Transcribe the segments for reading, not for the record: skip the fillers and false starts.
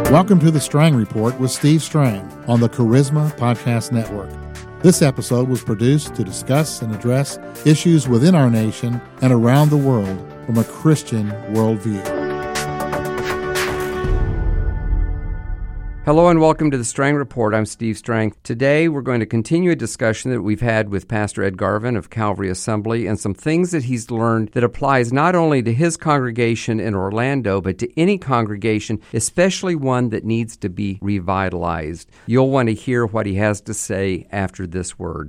Welcome to the Strang Report with Steve Strang on the Charisma Podcast Network. This episode was produced to discuss and address issues within our nation and around the world from a Christian worldview. Hello and welcome to the Strang Report. I'm Steve Strang. Today we're going to continue a discussion that we've had with Pastor Ed Garvin of Calvary Assembly and some things that he's learned that applies not only to his congregation in Orlando, but to any congregation, especially one that needs to be revitalized. You'll want to hear what he has to say after this word.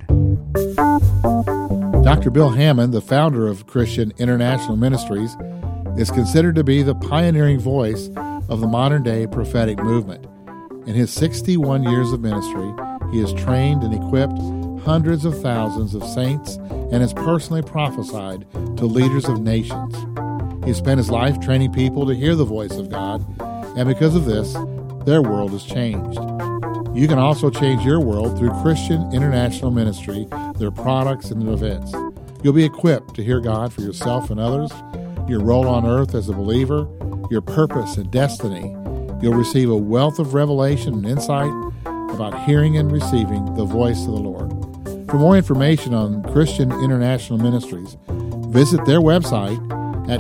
Dr. Bill Hamon, the founder of Christian International Ministries, is considered to be the pioneering voice of the modern-day prophetic movement. In his 61 years of ministry, he has trained and equipped hundreds of thousands of saints and has personally prophesied to leaders of nations. He spent his life training people to hear the voice of God, and because of this, their world has changed. You can also change your world through Christian International Ministry, their products, and their events. You'll be equipped to hear God for yourself and others, your role on earth as a believer, your purpose and destiny. You'll receive a wealth of revelation and insight about hearing and receiving the voice of the Lord. For more information on Christian International Ministries, visit their website at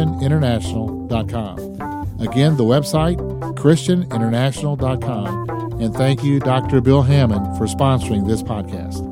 christianinternational.com. Again, the website, christianinternational.com. And thank you, Dr. Bill Hamon, for sponsoring this podcast.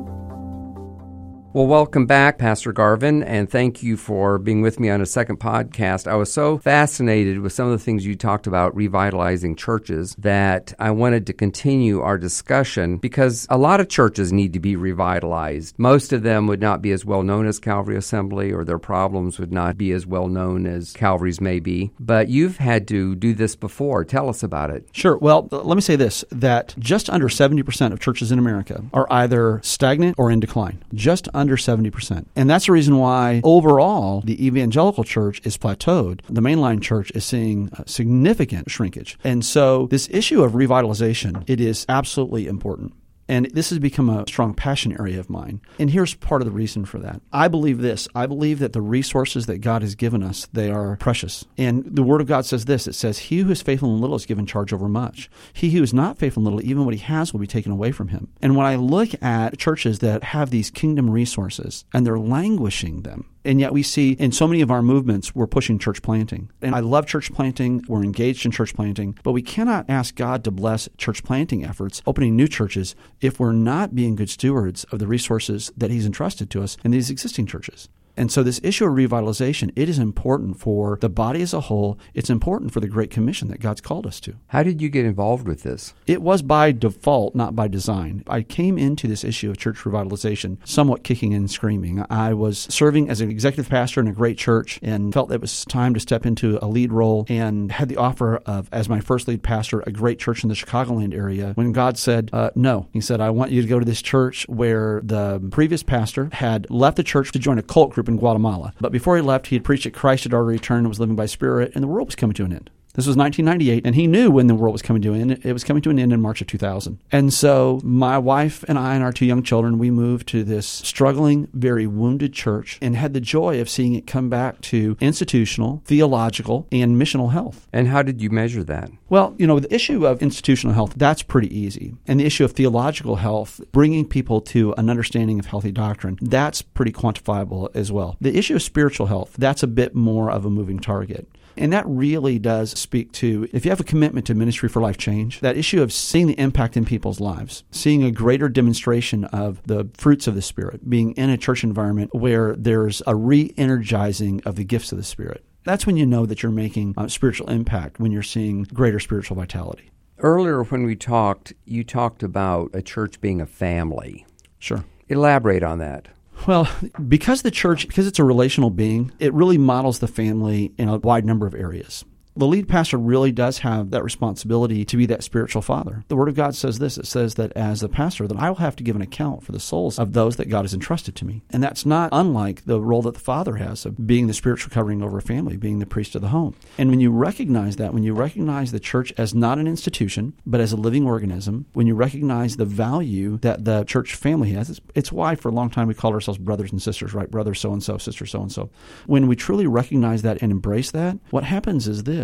Well, welcome back, Pastor Garvin, and thank you for being with me on a second podcast. I was so fascinated with some of the things you talked about revitalizing churches that I wanted to continue our discussion because a lot of churches need to be revitalized. Most of them would not be as well known as Calvary Assembly, or their problems would not be as well known as Calvary's may be. But you've had to do this before. Tell us about it. Sure. Well, let me say this, that just under 70% of churches in America are either stagnant or in decline. Just under 70%. And that's the reason why overall the evangelical church is plateaued. The mainline church is seeing significant shrinkage. And so this issue of revitalization, it is absolutely important. And this has become a strong passion area of mine. And here's part of the reason for that. I believe this. I believe that the resources that God has given us, they are precious. And the Word of God says this. It says, he who is faithful in little is given charge over much. He who is not faithful in little, even what he has will be taken away from him. And when I look at churches that have these kingdom resources and they're languishing them, and yet we see in so many of our movements, we're pushing church planting. And I love church planting. We're engaged in church planting. But we cannot ask God to bless church planting efforts, opening new churches, if we're not being good stewards of the resources that he's entrusted to us in these existing churches. And so this issue of revitalization, it is important for the body as a whole. It's important for the Great Commission that God's called us to. How did you get involved with this? It was by default, not by design. I came into this issue of church revitalization somewhat kicking and screaming. I was serving as an executive pastor in a great church and felt it was time to step into a lead role and had the offer of, as my first lead pastor, a great church in the Chicagoland area, when God said, no. He said, I want you to go to this church where the previous pastor had left the church to join a cult group in Guatemala. But before he left, he had preached that Christ had already returned and was living by Spirit, and the world was coming to an end. This was 1998, and he knew when the world was coming to an end. It was coming to an end in March of 2000. And so my wife and I and our two young children, we moved to this struggling, very wounded church and had the joy of seeing it come back to institutional, theological, and missional health. And how did you measure that? Well, the issue of institutional health, that's pretty easy. And the issue of theological health, bringing people to an understanding of healthy doctrine, that's pretty quantifiable as well. The issue of spiritual health, that's a bit more of a moving target. And that really does speak to, if you have a commitment to ministry for life change, that issue of seeing the impact in people's lives, seeing a greater demonstration of the fruits of the Spirit, being in a church environment where there's a re-energizing of the gifts of the Spirit. That's when you know that you're making a spiritual impact, when you're seeing greater spiritual vitality. Earlier when we talked, you talked about a church being a family. Sure. Elaborate on that. Well, because it's a relational being, it really models the family in a wide number of areas. The lead pastor really does have that responsibility to be that spiritual father. The Word of God says this. It says that as the pastor, that I will have to give an account for the souls of those that God has entrusted to me. And that's not unlike the role that the father has of being the spiritual covering over a family, being the priest of the home. And when you recognize that, when you recognize the church as not an institution, but as a living organism, when you recognize the value that the church family has, it's why for a long time we called ourselves brothers and sisters, right? Brother so-and-so, sister so-and-so. When we truly recognize that and embrace that, what happens is this.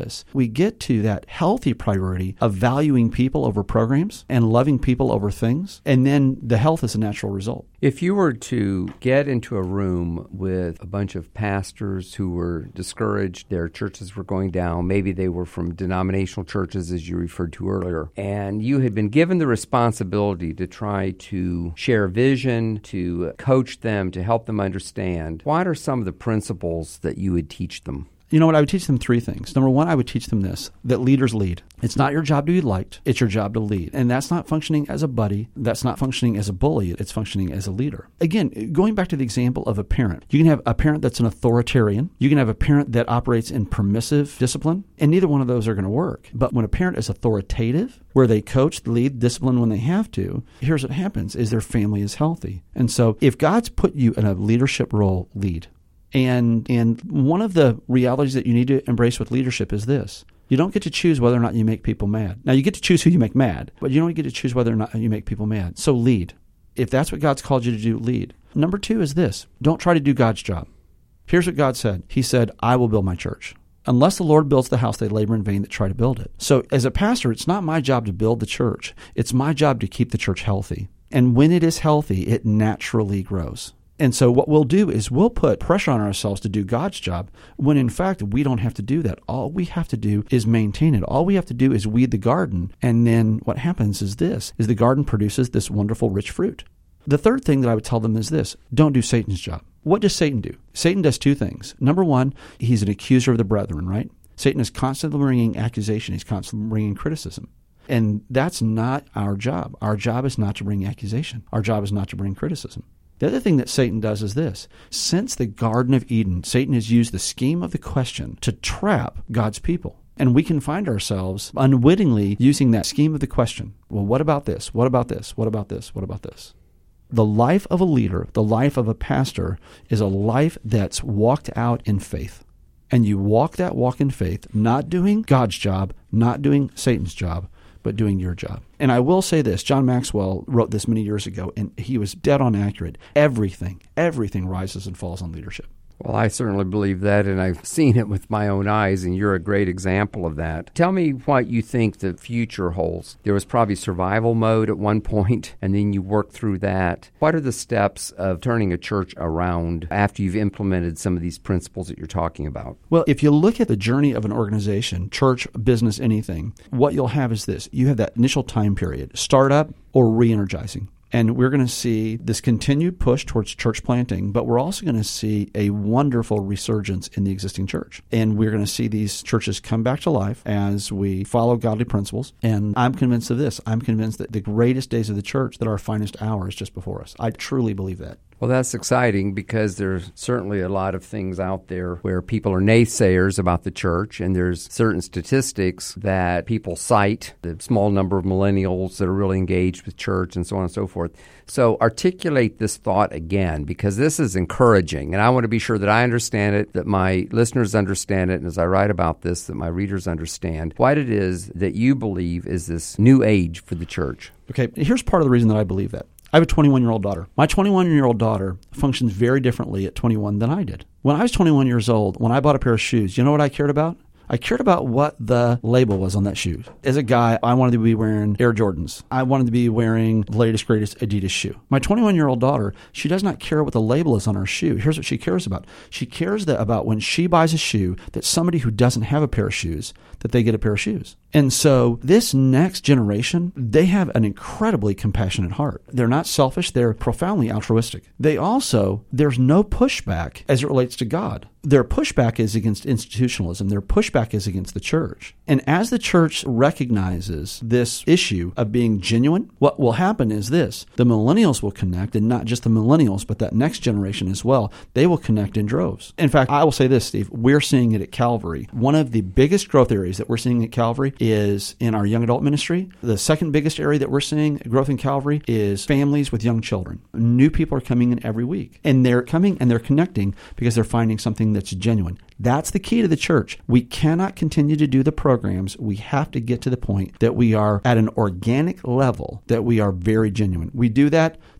this, we get to that healthy priority of valuing people over programs and loving people over things, and then the health is a natural result. If you were to get into a room with a bunch of pastors who were discouraged, their churches were going down, maybe they were from denominational churches, as you referred to earlier, and you had been given the responsibility to try to share vision, to coach them, to help them understand, what are some of the principles that you would teach them? You know what? I would teach them three things. Number one, I would teach them this, that leaders lead. It's not your job to be liked. It's your job to lead. And that's not functioning as a buddy. That's not functioning as a bully. It's functioning as a leader. Again, going back to the example of a parent, you can have a parent that's an authoritarian. You can have a parent that operates in permissive discipline, and neither one of those are going to work. But when a parent is authoritative, where they coach, lead, discipline when they have to, here's what happens, is their family is healthy. And so if God's put you in a leadership role, lead. And one of the realities that you need to embrace with leadership is this. You don't get to choose whether or not you make people mad. Now, you get to choose who you make mad, but you don't get to choose whether or not you make people mad. So lead. If that's what God's called you to do, lead. Number two is this. Don't try to do God's job. Here's what God said. He said, I will build my church. Unless the Lord builds the house, they labor in vain that try to build it. So as a pastor, it's not my job to build the church. It's my job to keep the church healthy. And when it is healthy, it naturally grows. And so what we'll do is we'll put pressure on ourselves to do God's job when in fact we don't have to do that. All we have to do is maintain it. All we have to do is weed the garden. And then what happens is the garden produces this wonderful rich fruit. The third thing that I would tell them is this. Don't do Satan's job. What does Satan do? Satan does two things. Number one, he's an accuser of the brethren, right? Satan is constantly bringing accusation. He's constantly bringing criticism. And that's not our job. Our job is not to bring accusation. Our job is not to bring criticism. The other thing that Satan does is this. Since the Garden of Eden, Satan has used the scheme of the question to trap God's people. And we can find ourselves unwittingly using that scheme of the question. Well, what about this? What about this? What about this? What about this? The life of a leader, the life of a pastor, is a life that's walked out in faith. And you walk that walk in faith, not doing God's job, not doing Satan's job, but doing your job. And I will say this, John Maxwell wrote this many years ago, and he was dead on accurate. Everything rises and falls on leadership. Well, I certainly believe that, and I've seen it with my own eyes, and you're a great example of that. Tell me what you think the future holds. There was probably survival mode at one point, and then you worked through that. What are the steps of turning a church around after you've implemented some of these principles that you're talking about? Well, if you look at the journey of an organization, church, business, anything, what you'll have is this. You have that initial time period, startup or re-energizing. And we're going to see this continued push towards church planting, but we're also going to see a wonderful resurgence in the existing church. And we're going to see these churches come back to life as we follow godly principles. And I'm convinced of this. I'm convinced that the greatest days of the church, that our finest hour is just before us. I truly believe that. Well, that's exciting because there's certainly a lot of things out there where people are naysayers about the church, and there's certain statistics that people cite, the small number of millennials that are really engaged with church and so on and so forth. So articulate this thought again, because this is encouraging, and I want to be sure that I understand it, that my listeners understand it, and as I write about this, that my readers understand what it is that you believe is this new age for the church. Okay, here's part of the reason that I believe that. I have a 21-year-old daughter. My 21-year-old daughter functions very differently at 21 than I did. When I was 21 years old, when I bought a pair of shoes, you know what I cared about? I cared about what the label was on that shoe. As a guy, I wanted to be wearing Air Jordans. I wanted to be wearing the latest, greatest Adidas shoe. My 21-year-old daughter, she does not care what the label is on her shoe. Here's what she cares about. She cares about when she buys a shoe, that somebody who doesn't have a pair of shoes, that they get a pair of shoes. And so this next generation, they have an incredibly compassionate heart. They're not selfish. They're profoundly altruistic. There's no pushback as it relates to God. Their pushback is against institutionalism. Their pushback is against the church. And as the church recognizes this issue of being genuine, what will happen is this. The millennials will connect, and not just the millennials, but that next generation as well. They will connect in droves. In fact, I will say this, Steve. We're seeing it at Calvary. One of the biggest growth areas that we're seeing at Calvary is in our young adult ministry. The second biggest area that we're seeing growth in Calvary is families with young children. New people are coming in every week. And they're coming and they're connecting because they're finding something that's genuine. That's the key to the church. We cannot continue to do the programs. We have to get to the point that we are at an organic level, that we are very genuine. We do that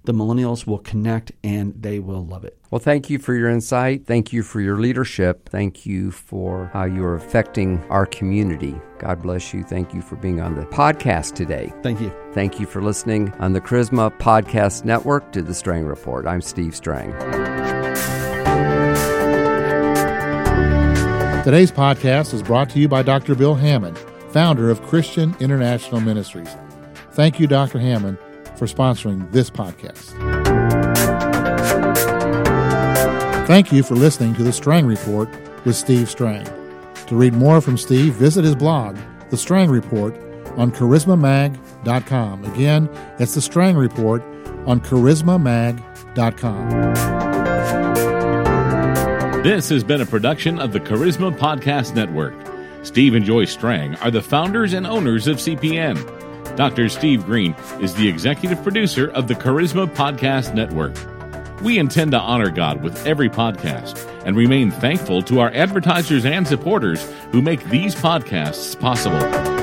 the millennials will connect and they will love it. Well, thank you for your insight. Thank you for your leadership. Thank you for how you are affecting our community. God bless you. Thank you for being on the podcast today. Thank you. Thank you for listening on the Charisma Podcast Network to the Strang Report. I'm Steve Strang. Today's podcast is brought to you by Dr. Bill Hammond, founder of Christian International Ministries. Thank you, Dr. Hammond, for sponsoring this podcast. Thank you for listening to The Strang Report with Steve Strang. To read more from Steve, visit his blog, The Strang Report, on charismamag.com. Again, it's The Strang Report on charismamag.com. This has been a production of the Charisma Podcast Network. Steve and Joy Strang are the founders and owners of CPN. Dr. Steve Green is the executive producer of the Charisma Podcast Network. We intend to honor God with every podcast and remain thankful to our advertisers and supporters who make these podcasts possible.